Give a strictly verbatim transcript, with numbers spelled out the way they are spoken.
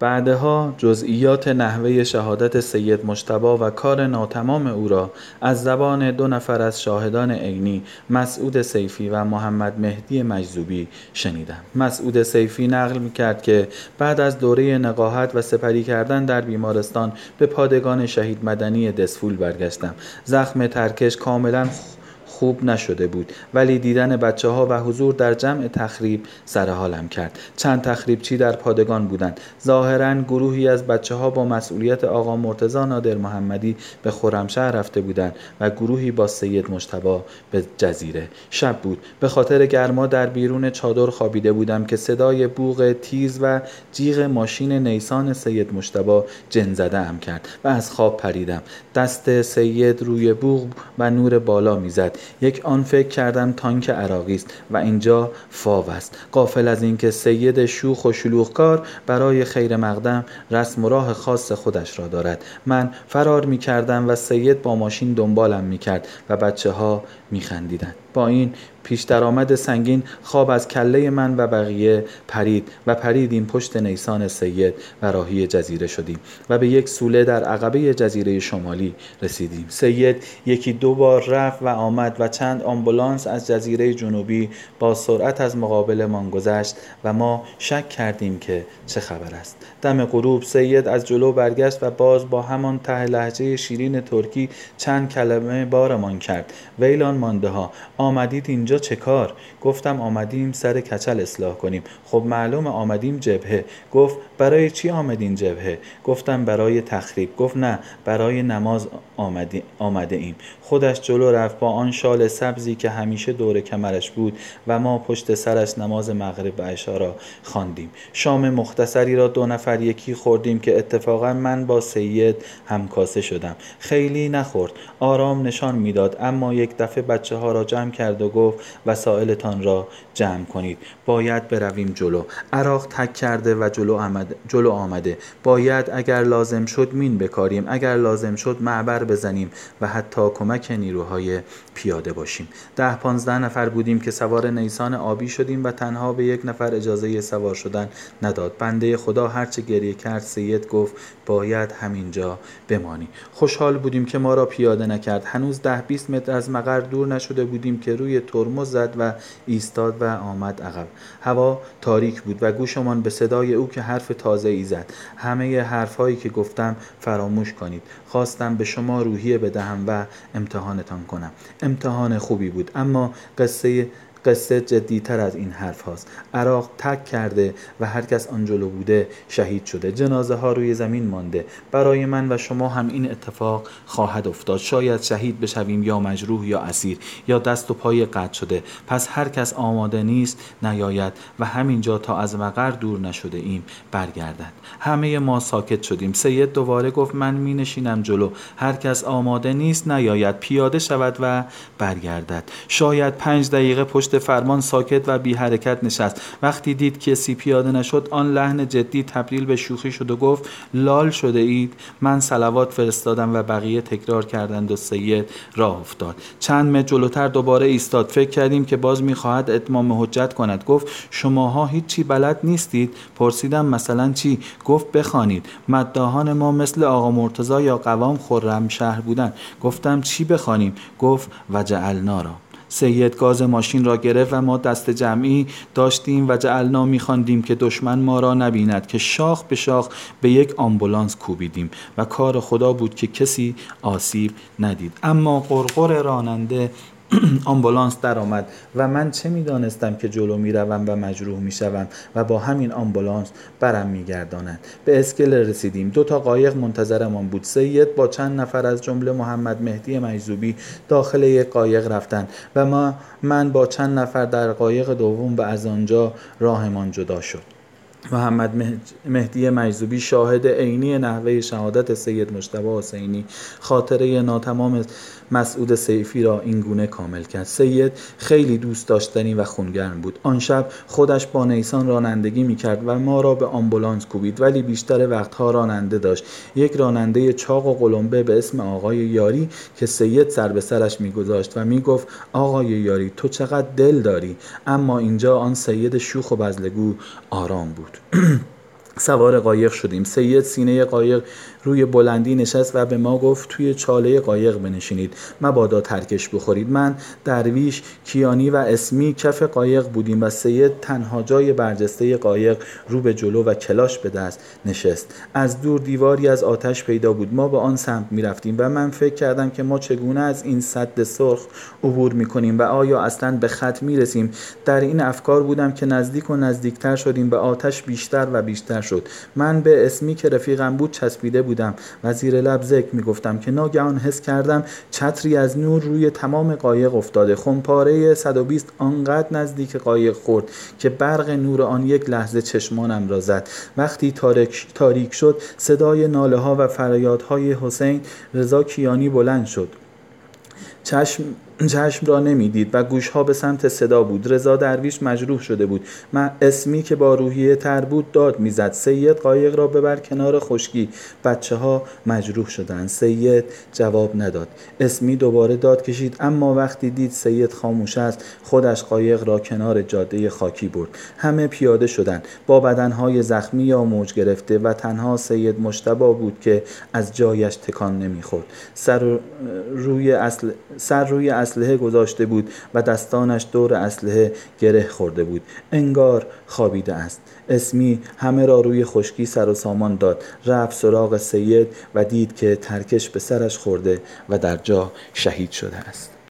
بعدها جزئیات نحوه شهادت سید مجتبی و کار ناتمام او را از زبان دو نفر از شاهدان عینی، مسعود سیفی و محمد مهدی مجذوبی شنیدم. مسعود سیفی نقل می‌کرد که بعد از دوره نقاهت و سپری کردن در بیمارستان به پادگان شهید مدنی دسفول برگشتم. زخم ترکش کاملاً خوب نشده بود، ولی دیدن بچه ها و حضور در جمع تخریب سر حالم کرد. چند تخریبچی در پادگان بودند. ظاهراً گروهی از بچه ها با مسئولیت آقا مرتضی نادر محمدی به خرمشهر رفته بودند و گروهی با سید مجتبی به جزیره. شب بود. به خاطر گرما در بیرون چادر خوابیده بودم که صدای بوق تیز و جیغ ماشین نیسان سید مجتبی جن زده ام کرد و از خواب پریدم. دست سید روی بوق و نور بالا میزد. یک آن فکر کردم تانک عراقی است و اینجا فاو است، غافل از اینکه سید شوخ و شلوغکار برای خیر مقدم رسم و راه خاص خودش را دارد. من فرار می کردم و سید با ماشین دنبالم می کرد و بچه ها می خندیدند. با این پیش درآمد سنگین خواب از کله من و بقیه پرید و پریدیم پشت نیسان سید و راهی جزیره شدیم و به یک سوله در عقبه جزیره شمالی رسیدیم. سید یکی دو بار رفت و آمد و چند آمبولانس از جزیره جنوبی با سرعت از مقابلمان گذشت و ما شک کردیم که چه خبر است. دم غروب سید از جلو برگشت و باز با همان ته لهجه شیرین ترکی چند کلمه بارمان کرد. ویلان مانده ها، آمدید اینجا چه کار؟ گفتم آمدیم سر کچل اصلاح کنیم. خب معلوم آمدیم جبهه. گفت برای چی آمدین جبهه؟ گفتم برای تخریب. گفت نه، برای نماز آمده, آمده ایم. خودش جلو رفت با آن شال سبزی که همیشه دور کمرش بود و ما پشت سرش نماز مغرب و عشا را خواندیم. شام مختصری را دو نفر یکی خوردیم که اتفاقا من با سید همکاسه شدم. خیلی نخورد، آرام نشان میداد، اما یک دفعه بچه ها را جمع کرد و گفت وسایلتان را جمع کنید، باید برویم جلو. عراق تک کرده و جلو آمده, جلو آمده. باید اگر لازم شد مین بکاریم، اگر لازم شد معبر بزنیم و حتی کمک نیروهای پیاده باشیم. ده پانزده نفر بودیم که سوار نیسان آبی شدیم و تنها به یک نفر اجازه سوار شدن نداد. بنده خدا هرچه گریه کرد سید گفت باید همینجا بمانی. خوشحال بودیم که ما را پیاده نکرد. هنوز ده بیست متر از مقر دور نشده بودیم که روی ترمز زد و ایستاد و آمد عقب. هوا تاریک بود و گوشمان به صدای او که حرف تازه ای زد. همه حرفهایی که گفتم فراموش کنید. خواستم به شما روحیه بدهم و امتحانتان کنم. امتحان خوبی بود، اما قصه قصه جدی‌تر از این حرف هاست. عراق تک کرده و هر کس آن جلو بوده شهید شده. جنازه ها روی زمین مانده. برای من و شما هم این اتفاق خواهد افتاد. شاید شهید بشویم یا مجروح یا اسیر یا دست و پای قطع شده. پس هر کس آماده نیست نیاید و همینجا تا از مقر دور نشده ایم برگردد. همه ما ساکت شدیم. سید دوباره گفت من می نشینم جلو. هر کس آماده نیست نیاید، پیاده شود و برگردد. شاید پنج دقیقه پشت فرمان ساکت و بی حرکت نشست. وقتی دید کسی پیاده نشد آن لحن جدی تبدیل به شوخی شد و گفت لال شده اید؟ من صلوات فرستادم و بقیه تکرار کردند و سید راه افتاد. چند متر جلوتر دوباره ایستاد. فکر کردیم که باز می‌خواهد اتمام حجت کند. گفت شماها هیچی بلد نیستید؟ پرسیدم مثلا چی؟ گفت بخوانید. مداحان ما مثل آقا مرتضی یا قوام خرمشهر بودن. گفتم چی بخوانیم؟ گفت وجعلنا را. سید گاز ماشین را گرفت و ما دست جمعی داشتیم و جعلنا می‌خواندیم که دشمن ما را نبیند، که شاخ به شاخ به یک آمبولانس کوبیدیم و کار خدا بود که کسی آسیب ندید. اما قرقر راننده آمبولانس در آمد و من چه می دانستم که جلو می روم و مجروح می شوم و با همین آمبولانس برم می گردانند. به اسکله رسیدیم. دو تا قایق منتظرمان بود. سید با چند نفر از جمله محمد مهدی مجذوبی داخل یک قایق رفتند و ما من با چند نفر در قایق دوم و از آنجا راهمان جدا شد. محمد مهدی مجذوبی شاهد عینی نحوه شهادت سید مجتبی حسینی خاطره ناتمام مسعود سیفی را این گونه کامل کرد. سید خیلی دوست داشتنی و خونگرم بود. آن شب خودش با نیسان رانندگی میکرد و ما را به آمبولانس کوبید، ولی بیشتر وقتها راننده داشت. یک راننده چاق و قلمبه به اسم آقای یاری که سید سر به سرش میگذاشت و میگفت آقای یاری تو چقدر دل داری. اما اینجا آن سید شوخ و بزلگو آرام بود. سوار قایق شدیم. سید سینه قایق روی بلندی نشست و به ما گفت توی چاله قایق بنشینید، مبادا ترکش بخورید. من، درویش، کیانی و اسمی کف قایق بودیم و سید تنها جای برجسته قایق رو به جلو و کلاش به دست نشست. از دور دیواری از آتش پیدا بود. ما به آن سمت می رفتیم و من فکر کردم که ما چگونه از این سد سرخ عبور می کنیم و آیا اصلا به خط می رسیم. در این افکار بودم که نزدیک و نزدیکتر شدیم و آتش بیشتر و بیشتر شد. من به اسمی که رفیقم بود چسبیده بودم و زیر لب ذکر می گفتم که ناگهان حس کردم چتری از نور روی تمام قایق افتاده. خمپاره صد و بیست آنقدر نزدیک قایق خورد که برق نور آن یک لحظه چشمانم را زد. وقتی تاریک, تاریک شد صدای ناله ها و فریادهای حسین رضا کیانی بلند شد. چشم چشم را نمیدید و گوشها به سمت صدا بود. رضا درویش مجروح شده بود. من اسمی که با روحیه تر بود داد میزد: سید قایق را ببر کنار خشکی، بچه ها مجروح شدند. سید جواب نداد. اسمی دوباره داد کشید، اما وقتی دید سید خاموش است خودش قایق را کنار جاده خاکی برد. همه پیاده شدند با بدنهای زخمی یا موج گرفته و تنها سید مجتبی بود که از جایش تکان نمیخورد. سر روی اصل سر روی اسلحه گذاشته بود و دستانش دور اسلحه گره خورده بود، انگار خوابیده است. اسمی همه را روی خشکی سر و سامان داد، رفت سراغ سید و دید که ترکش به سرش خورده و در جا شهید شده است.